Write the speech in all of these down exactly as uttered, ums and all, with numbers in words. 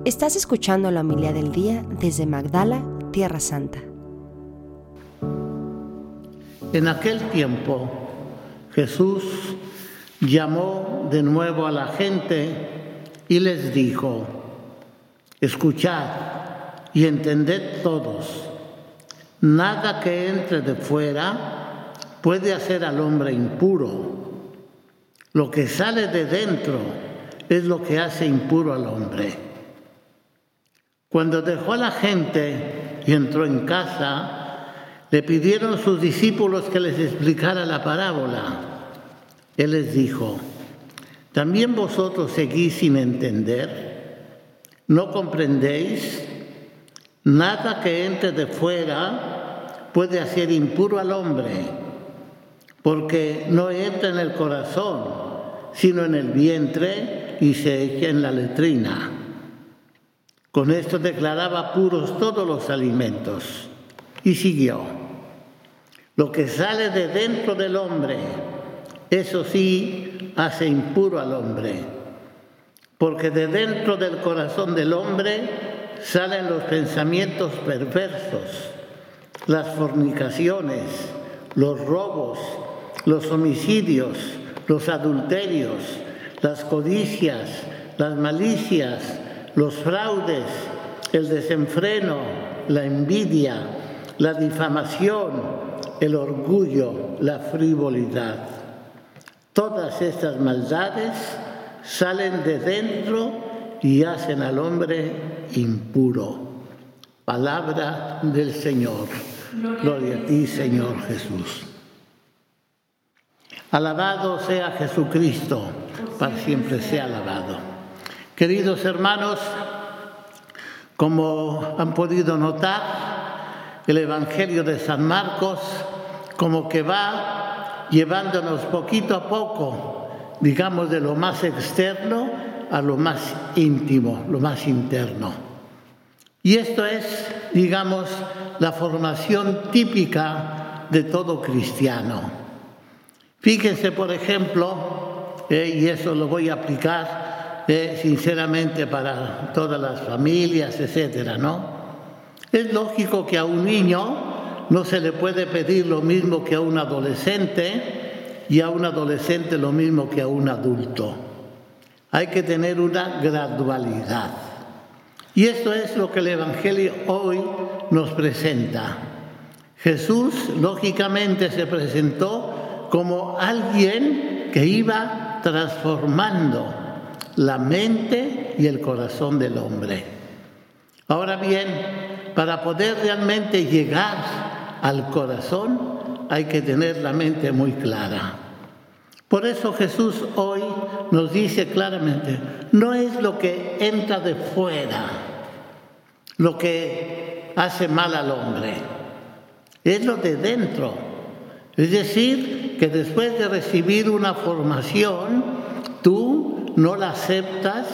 Estás escuchando la homilía del día desde Magdala, Tierra Santa. En aquel tiempo, Jesús llamó de nuevo a la gente y les dijo: escuchad y entended todos, nada que entre de fuera puede hacer al hombre impuro. Lo que sale de dentro es lo que hace impuro al hombre. Cuando dejó a la gente y entró en casa, le pidieron sus discípulos que les explicara la parábola. Él les dijo: ¿también vosotros seguís sin entender? ¿No comprendéis? Nada que entre de fuera puede hacer impuro al hombre, porque no entra en el corazón, sino en el vientre y se echa en la letrina. Con esto declaraba puros todos los alimentos. Y siguió: lo que sale de dentro del hombre, eso sí hace impuro al hombre, porque de dentro del corazón del hombre salen los pensamientos perversos, las fornicaciones, los robos, los homicidios, los adulterios, las codicias, las malicias, los fraudes, el desenfreno, la envidia, la difamación, el orgullo, la frivolidad. Todas estas maldades salen de dentro y hacen al hombre impuro. Palabra del Señor. Gloria a ti, Señor Jesús. Alabado sea Jesucristo, para siempre sea alabado. Queridos hermanos, como han podido notar, el Evangelio de San Marcos como que va llevándonos poquito a poco, digamos, de lo más externo a lo más íntimo, lo más interno. Y esto es, digamos, la formación típica de todo cristiano. Fíjense, por ejemplo, eh, y eso lo voy a aplicar eh, sinceramente para todas las familias, etcétera, ¿no? Es lógico que a un niño no se le puede pedir lo mismo que a un adolescente y a un adolescente lo mismo que a un adulto. Hay que tener una gradualidad. Y esto es lo que el Evangelio hoy nos presenta. Jesús, lógicamente, se presentó como alguien que iba transformando la mente y el corazón del hombre. Ahora bien, para poder realmente llegar al corazón hay que tener la mente muy clara. Por eso Jesús hoy nos dice claramente: no es lo que entra de fuera lo que hace mal al hombre, es lo de dentro. Es decir, que después de recibir una formación, tú no la aceptas,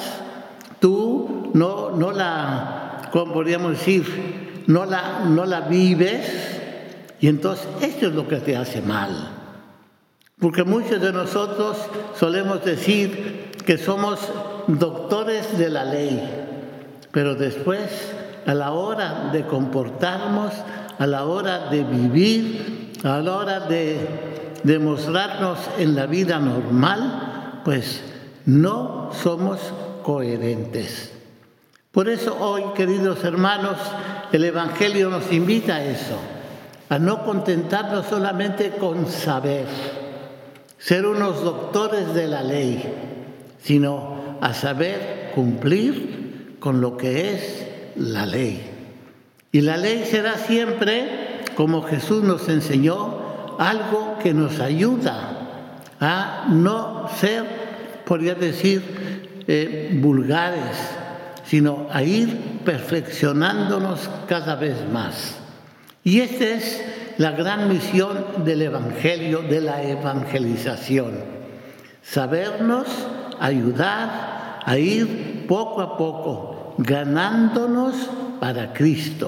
tú no, no la, ¿cómo podríamos decir? No la, no la vives, y entonces esto es lo que te hace mal. Porque muchos de nosotros solemos decir que somos doctores de la ley, pero después, a la hora de comportarnos, a la hora de vivir, a la hora de demostrarnos en la vida normal, pues no somos coherentes. Por eso hoy, queridos hermanos, el Evangelio nos invita a eso, a no contentarnos solamente con saber, ser unos doctores de la ley, sino a saber cumplir con lo que es la ley. Y la ley será siempre, como Jesús nos enseñó, algo que nos ayuda a no ser, podría decir, eh, vulgares, sino a ir perfeccionándonos cada vez más. Y esta es la gran misión del Evangelio, de la evangelización. Sabernos ayudar a ir poco a poco, ganándonos para Cristo.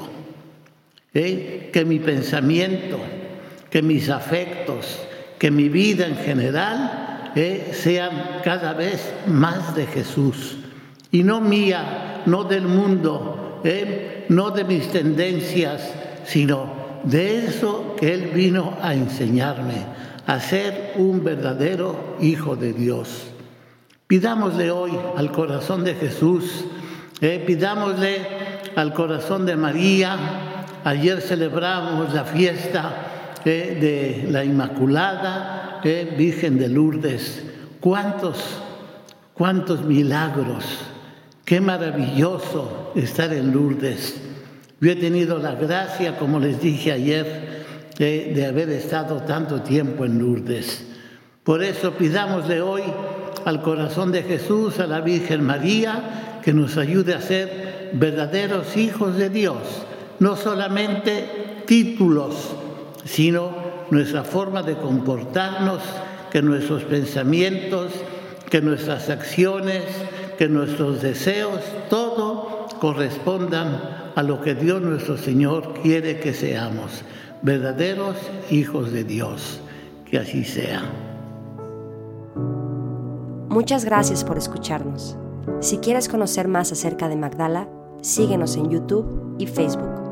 ¿Eh? Que mi pensamiento, que mis afectos, que mi vida en general eh, sean cada vez más de Jesús y no mía no del mundo, ¿eh? no de mis tendencias, sino de eso que Él vino a enseñarme, a ser un verdadero hijo de Dios. Pidámosle hoy al corazón de Jesús, eh, pidámosle al corazón de María. Ayer celebramos la fiesta eh, de la Inmaculada eh, Virgen de Lourdes. ¿Cuántos, cuántos milagros? Qué maravilloso estar en Lourdes. Yo he tenido la gracia, como les dije ayer, eh, de haber estado tanto tiempo en Lourdes. Por eso pidámosle hoy al corazón de Jesús, a la Virgen María, que nos ayude a ser verdaderos hijos de Dios. No solamente títulos, sino nuestra forma de comportarnos, que nuestros pensamientos, que nuestras acciones, que nuestros deseos, todo correspondan a lo que Dios nuestro Señor quiere que seamos, verdaderos hijos de Dios. Que así sea. Muchas gracias por escucharnos. Si quieres conocer más acerca de Magdala, síguenos en YouTube y Facebook.